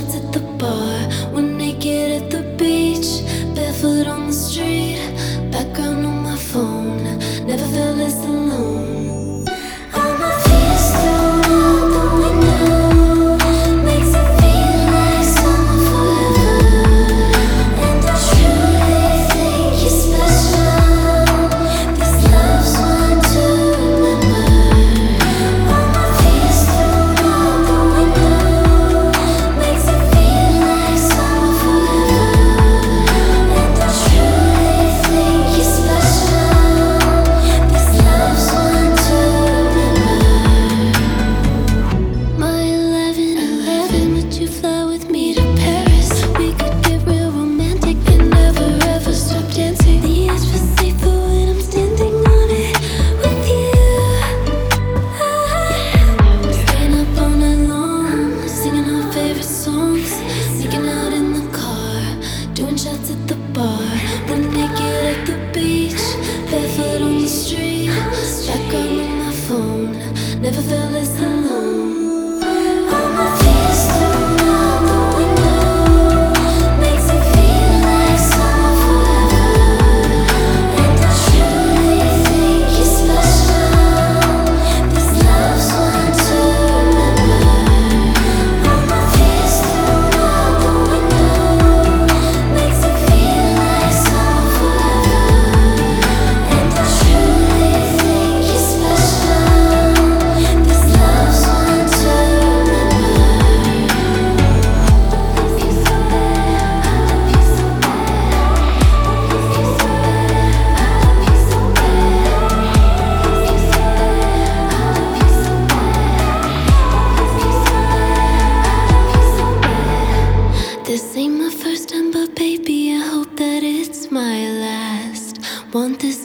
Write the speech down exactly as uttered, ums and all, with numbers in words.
shots at the bar. We're naked at the beach, barefoot on the street. Background on my phone, never felt less alone. All my fears thrown out the window, makes it feel like summer forever. And I truly think you're special. This love's one to remember. All my fears thrown out the window, makes it feel like summer forever. And I truly think you're special. This love's one to remember. My eleven eleven, would you fly with me to Paris? We could get real romantic and never ever stop dancing. The edge was safer when I'm standing on it with you. Staying up all night long, singing our favorite songs, sneaking out in the car, doing shots at the bar. We're naked at the beach, barefoot on the street. Background on my phone, never felt less alone. All my fears thrown out the window, makes it feel like summer forever. And I truly think you're special. This love's one to remember. All my fears thrown out the window, makes it feel like summer forever. And I truly think you're special. This love's one to remember. This ain't my first time, but baby, I hope that it's my last. Want this